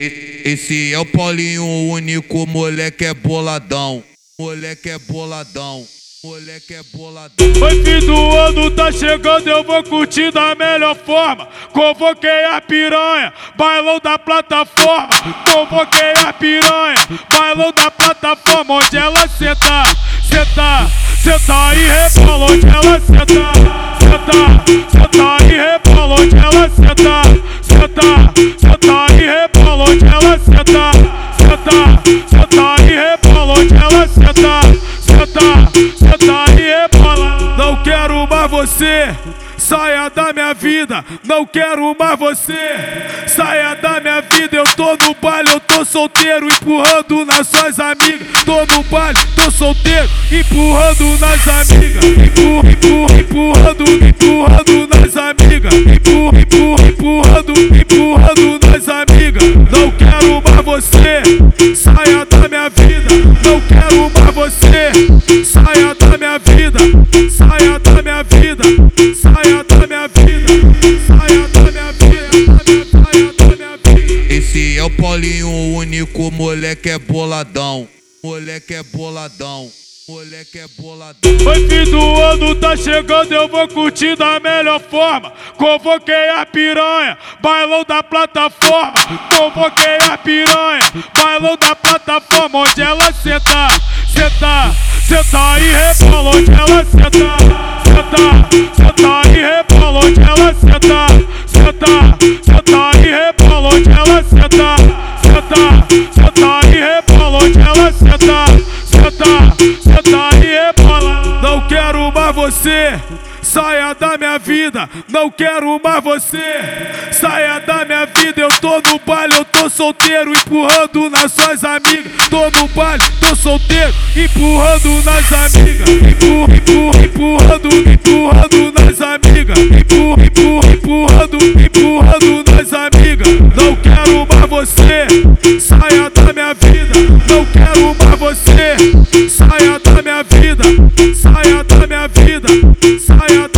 Esse é o Paulinho, o único moleque é boladão. Moleque é boladão. Moleque é boladão. Oi, fim do ano tá chegando, eu vou curtir da melhor forma. Convoquei a piranha, bailão da plataforma. Convoquei a piranha, bailão da plataforma. Onde ela senta, senta, senta e rebola. Onde ela senta, senta, senta e rebola. Onde ela senta, senta, senta e rebola. Onde ela senta, senta, senta e rebola. Onde ela senta, senta, senta e rebola. Não quero mais você, saia da minha vida. Não quero mais você, saia da minha vida. Eu tô no baile, eu tô solteiro, empurrando nas suas amigas. Tô no baile, tô solteiro, empurrando nas amigas. Empurrando nas amigas. Empurrando nas amigas. Não quero mais você, saia da minha vida. Não quero mais você, saia da minha vida. Saia da minha vida, saia da minha vida, saia da minha vida, saia da minha vida. Esse é o Paulinho, o único moleque é boladão. Moleque é boladão. Moleque é boladão. Oi, fim do ano tá chegando, eu vou curtir da melhor forma. Convoquei a piranha, bailão da plataforma. Convoquei a piranha, bailão da plataforma. Onde ela senta, senta, senta e rebola. Onde ela senta, senta, senta e rebola. Onde ela senta, senta, senta e rebola. Onde ela senta, senta, senta e rebola. Onde ela senta, senta, senta e rebola. Não quero mais você, saia da minha vida. Não quero mais você, saia da minha vida. Eu tô no baile, eu tô solteiro, empurrando nas suas amigas. Tô no baile, tô solteiro, empurrando nas amigas. Empurrando nas amigas. Empurrando nas amigas. Não quero mais você, saia da minha vida. Não quero mais você, saia da minha vida. Saia da minha vida, saia